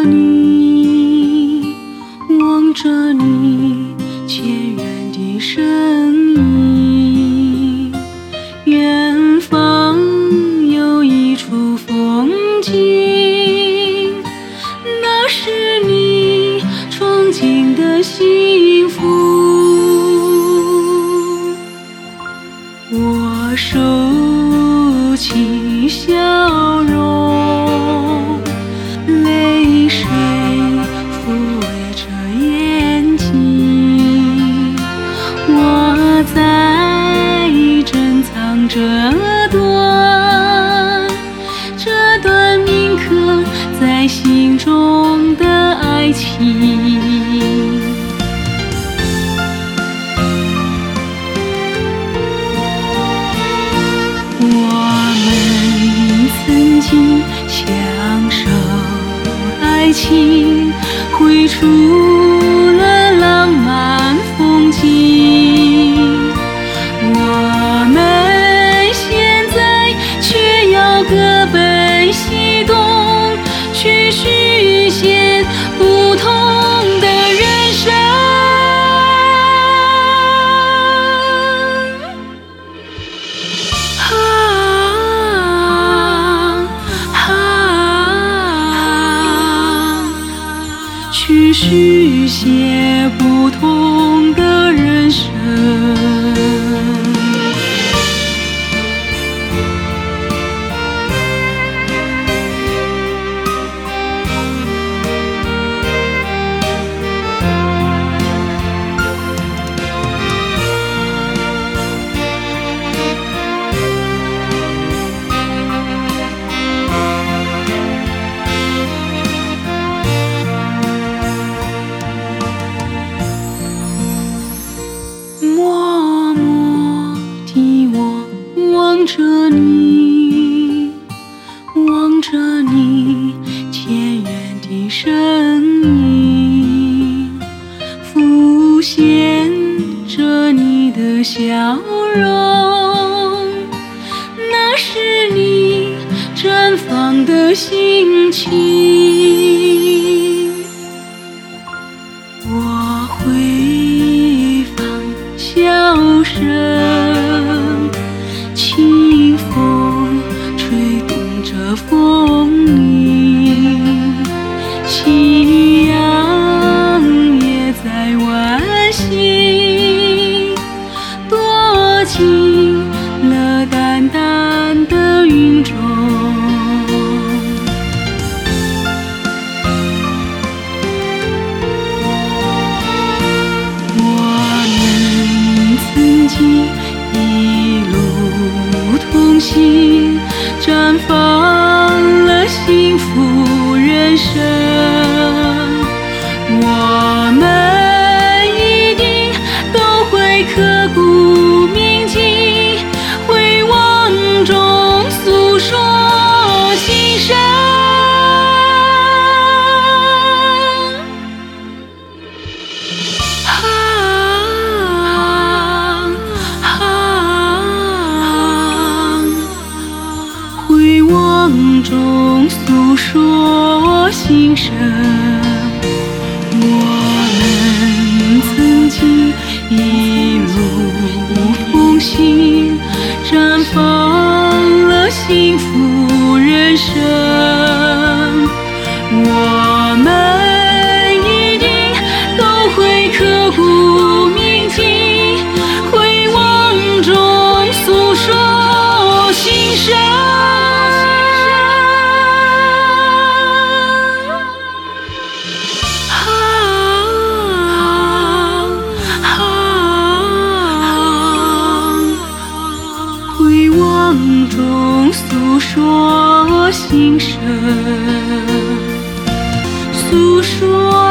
你，望着你前远的身影，远方有一处风景，那是你憧憬的幸福。我收起笑容，泪水抚慰着眼睛，我在珍藏这段铭刻在心中的爱情。我们曾经享受爱情，绘出了浪漫风景。我们现在却要各奔西东，去实现不同的人生。去实现不同的人生。默默地我望着你，望着你前远的身影，浮现着你的笑容，那是你绽放的心情。我会笑声，清风吹动着风铃，夕阳也在晚星，躲进了淡淡的云中。一路同行，绽放了幸福人生。我们一定都会刻骨铭记，回望中诉说心声。回望中诉说心声，我们曾经一路同行，绽放了幸福人生。我们一定都会刻骨铭记，回望中诉说心声。回望中诉说心声，诉说